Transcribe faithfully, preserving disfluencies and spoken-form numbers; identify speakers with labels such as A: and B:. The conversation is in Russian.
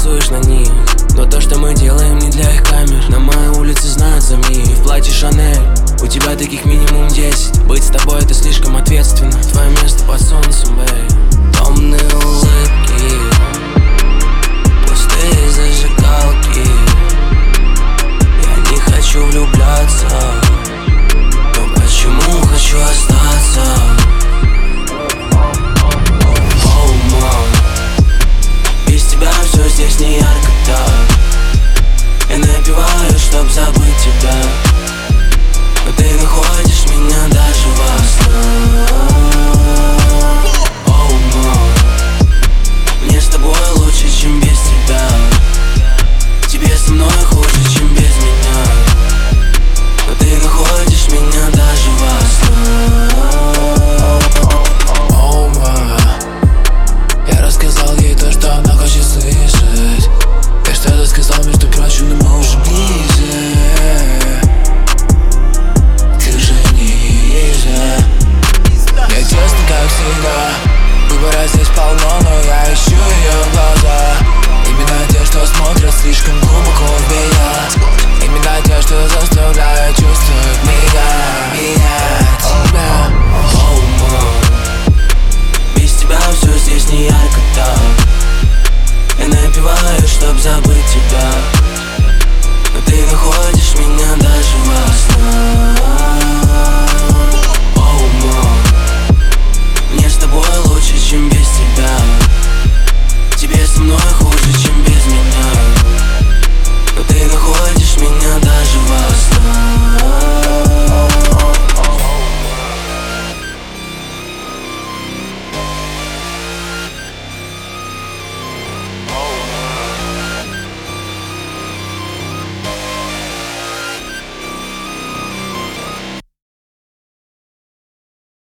A: рисуешь на них, но то, что мы делаем, не для их камер. На моей улице знают за миг. В платье Шанель, у тебя таких минимум десять. Быть с тобой это слишком ответственно. Твое место под солнцем, бэй. Томные улыбки, пустые зажигалки. Я не хочу влюбляться, но почему хочу остаться? Оу, мам, без тебя все здесь не ярко так. Я напиваю, чтоб забыть тебя, но ты находишь меня даже во снах. Оу, мам, мне с тобой лучше, чем без тебя. Тебе со мной хуже, чем без меня, но ты находишь меня даже во снах. Оу, мам, я рассказал ей то, что она хочет слышать. Я что-то сказал, между прочим, но мы уже ближе. Ты уже ниже. Я тесно, как всегда. Выбора здесь полно, но я ищу ее глаза. Именно те, что смотрят слишком глубоко в меня. Именно те, что заставляют чувствовать меня, меня, тебя. Оу, мам, без тебя все здесь не ярко так. Я напиваю, чтоб забыть